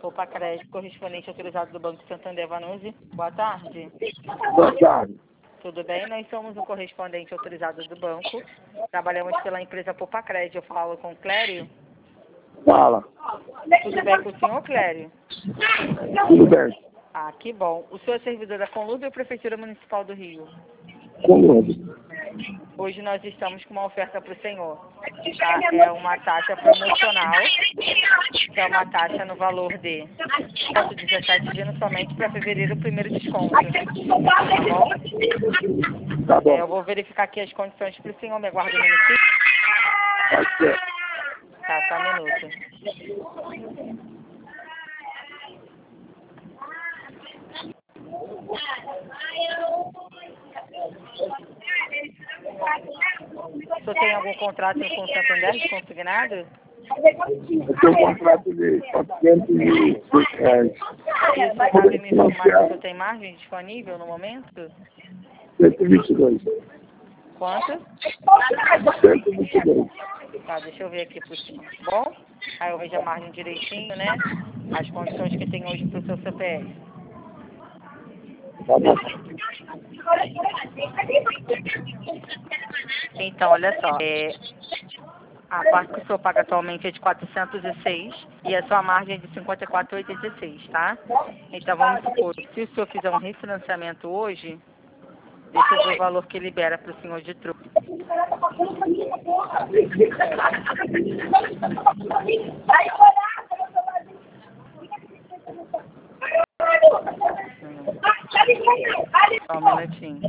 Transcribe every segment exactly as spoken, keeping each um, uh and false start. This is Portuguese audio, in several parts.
Poupa Crédito, correspondente autorizado do Banco Santander Vanucci. Boa tarde. Boa tarde. Tudo bem? Nós somos o correspondente autorizado do banco. Trabalhamos pela empresa Poupa Crédito. Eu falo com o Clério. Fala. Tudo bem com o senhor, Clério? Tudo bem. Ah, que bom. O senhor é servidor da Conlube ou Prefeitura Municipal do Rio? Como? Hoje nós estamos com uma oferta para o senhor. Tá? É uma taxa promocional, que é uma taxa no valor de cento e dezessete vindo somente para fevereiro, o primeiro desconto. Tá bom? Tá bom. É, eu vou verificar aqui as condições para o senhor. Me aguarda um minutinho. Pode ser. Tá, só um minuto. O senhor tem algum contrato com o Santander de consignado? Eu tenho um contrato de quatrocentos e seis reais. E o senhor sabe me informar se o senhor tem margem disponível no momento? cento e vinte e dois. Quanto? cento e vinte e dois. Tá, deixa eu ver aqui pro senhor. Bom, aí eu vejo a margem direitinho, né? As condições que tem hoje pro seu C P F. Tá bom. Então, olha só. É, a parte que o senhor paga atualmente é de quatrocentos e seis e a sua margem é de cinquenta e quatro vírgula oitenta e seis, tá? Então, vamos supor, se o senhor fizer um refinanciamento hoje, deixa eu ver o valor que libera para o senhor de truque. Só um minutinho.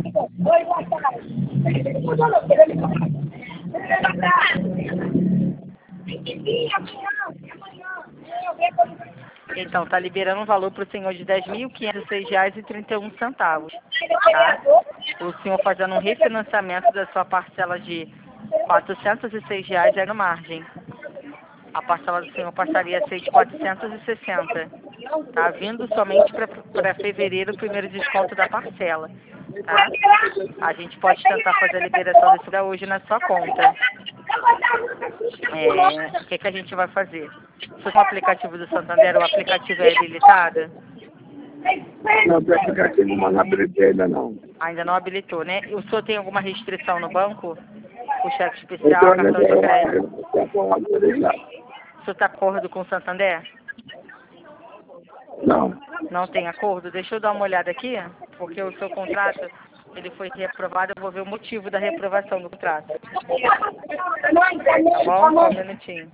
Então, tá liberando um valor para o senhor de dez mil quinhentos e seis reais e trinta e um centavos, tá? O senhor fazendo um refinanciamento da sua parcela de quatrocentos e seis reais é no margem. A parcela do senhor passaria a ser de quatrocentos e sessenta. Tá vindo somente para fevereiro o primeiro desconto da parcela, tá? A gente pode tentar fazer a liberação desse da hoje na sua conta. É, o que, que a gente vai fazer? Se for um aplicativo do Santander, o aplicativo é habilitado? Não, o aplicativo não habilitei ainda não. Ainda não habilitou, né? O senhor tem alguma restrição no banco? O cheque Eu especial, tô cartão de crédito? autorizado. O senhor está acordo com o Santander? Não. Não tem acordo? Deixa eu dar uma olhada aqui, porque o seu contrato, ele foi reprovado, eu vou ver o motivo da reprovação do contrato. Tá bom? Só um minutinho.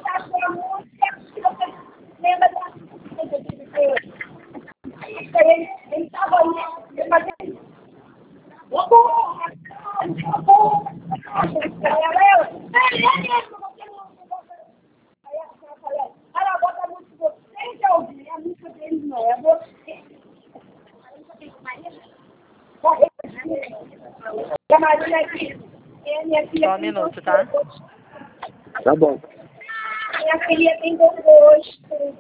Só um minuto, tá? Tá bom. Minha filha tem bom gosto.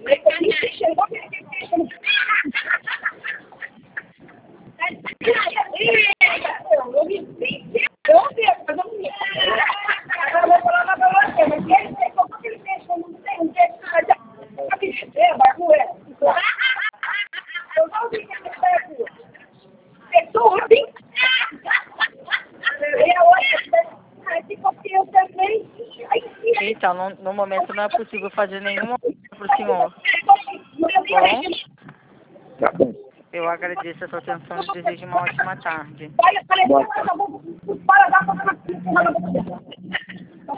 Então, no, no momento não é possível fazer nenhuma para o senhor. Bom, Tá bom. eu agradeço a sua atenção e desejo uma ótima tarde. Boa tarde.